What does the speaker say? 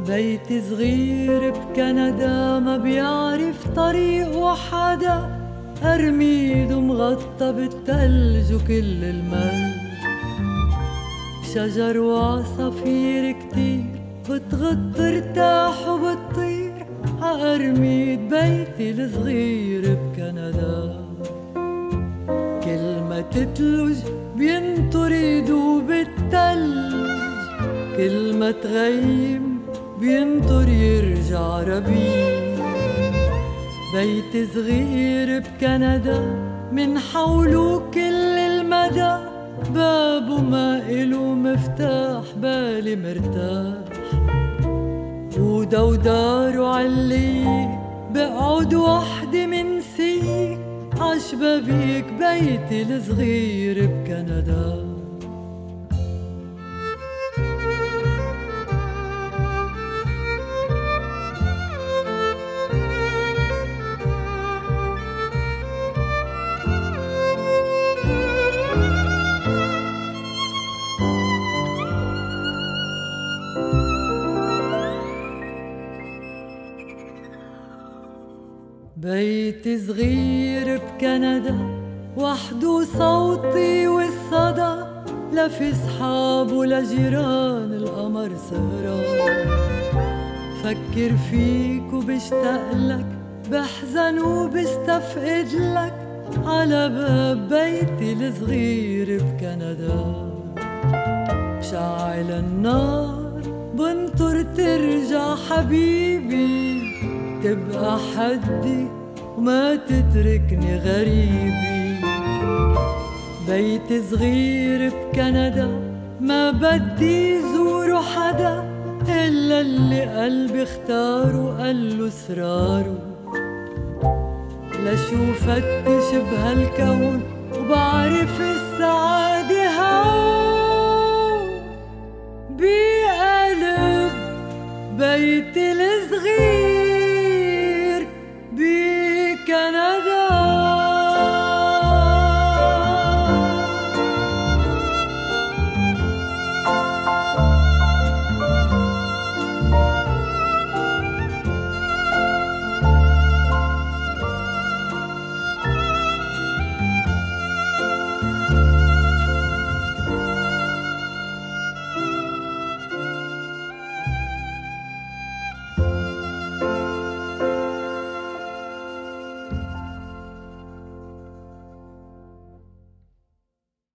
بيت صغير بكندا ما بيعرف طريقه حدا، أرميد مغطى بالتلج وكل المي، شجر وعصافير كتير بتغط ارتاح وبتطير عأرميد بيتي الصغير بكندا. كلمة تلج بينطر يدوب التلج، كلمة غيم بينطر يرجع ربيع. بيت صغير بكندا من حوله كل المدى، بابه ما إله مفتاح بالي مرتاح، وداره علية بقعد وحدي منسية عشبابيك بيتي الصغير بكندا. بيت صغير بكندا وحده صوتي والصدى، لا في صحاب ولا جيران القمر سهران. فكر فيك وبشتاقلك، بحزن وبستفقدلك على باب بيتي الصغير بكندا. بشعل النار بنطر ترجع حبيبي، تبقى حدي وما تتركني غريبي. بيت صغير بكندا ما بدي زوره حدا، إلا اللي قلبي اختاره قاله اسراره. لشو فتش بهالكون وبعرف السعادة هون بقلب بيتي الصغير